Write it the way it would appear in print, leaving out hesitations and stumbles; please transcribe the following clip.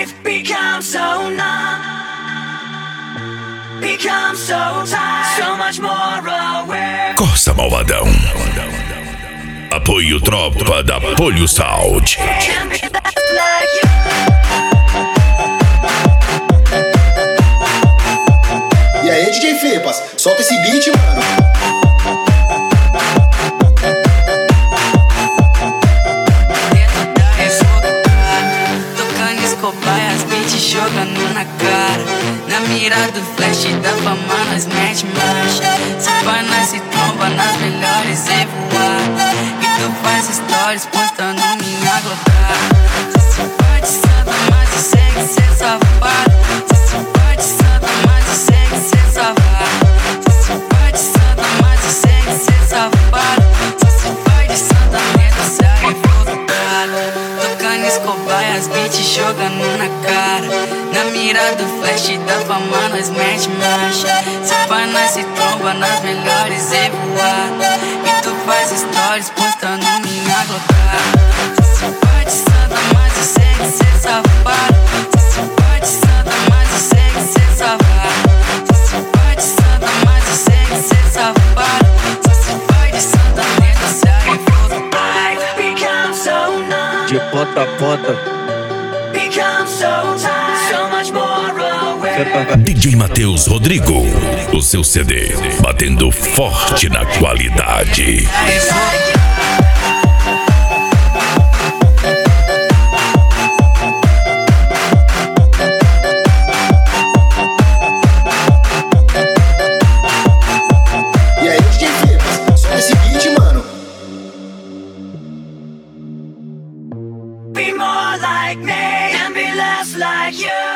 Life becomes so numb, becomes so tired, so much more aware. Corsa Malvadão. Apoio Tropa da Polio Sound. Can't be left like you. E aí, DJ Fepas, solta esse beat, mano. Tocando Escobar, as beats jogando na cara. Na mira do flash da fama, nós mete marcha. Se vai, nós se tromba nas melhores e voar. E tu faz stories postando minha glocada. Se vai de santa, mas eu sei que cê safado. Se vai de santa, mas eu sei que cê safado. Se vai de santa, mas eu sei que cê safado. Se vai de santa, dentro sai voltado. Tocando Escobar, as beats jogando na cara. Na mira do flash da fama, nós mete marcha. Se vai, nós se tromba nas melhores e voar. E tu faz stories postando minha glocada. Se vai de santa, mas eu sei que cê safado. Se vai de santa, mas eu sei que cê safado. Se vai de santa, mas eu sei que cê safado. Se vai de santa, dentro sai voltado. Life becomes so numb, De ponta a ponta, becomes so tired, so much more aware. DJ Matheus Rodrigo. O seu CD batendo forte na qualidade. E aí, DJ Fepas, solta esse beat, mano. Be more like me and be less like you.